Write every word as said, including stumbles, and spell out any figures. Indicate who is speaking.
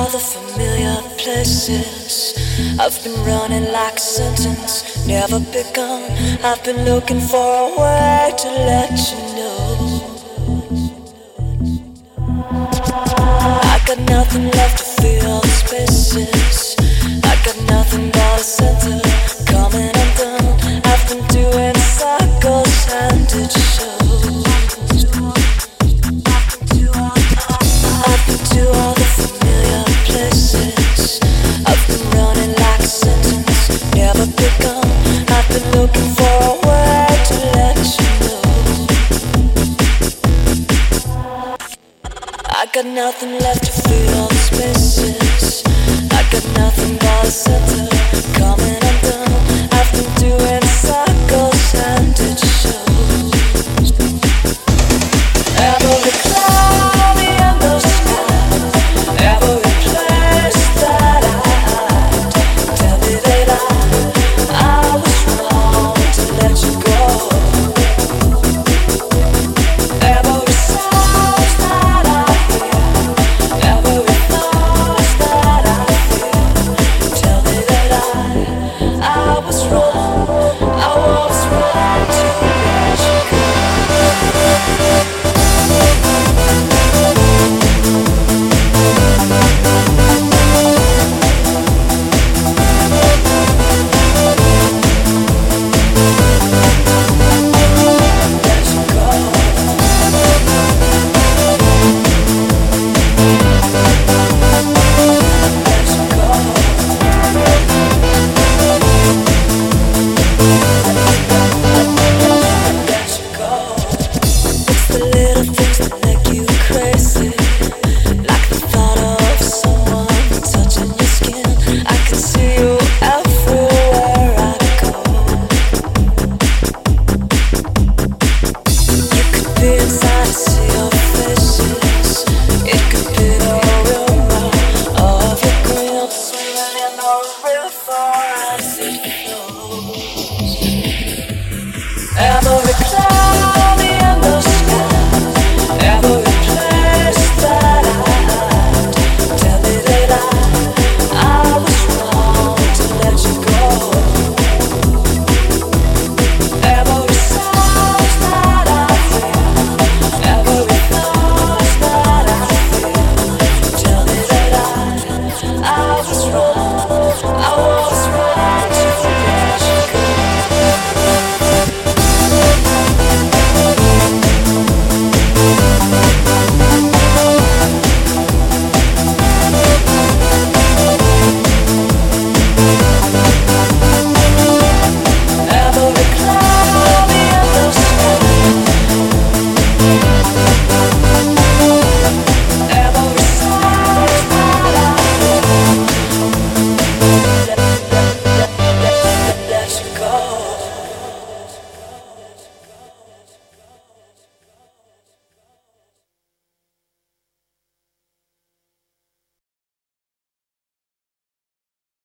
Speaker 1: all the familiar places. I've been running like a sentence, never begun. I've been looking for a way to let you know. I got nothing left to fill the spaces. I got nothing but a center coming undone. I've been doing cycles and it shows. I've been to all the familiar places. I've been running like a sentence, never begun. I've been looking for a way to let you know. I got nothing left to fill the spaces. I got nothing but a center coming undone. I've been doing cycles and it shows.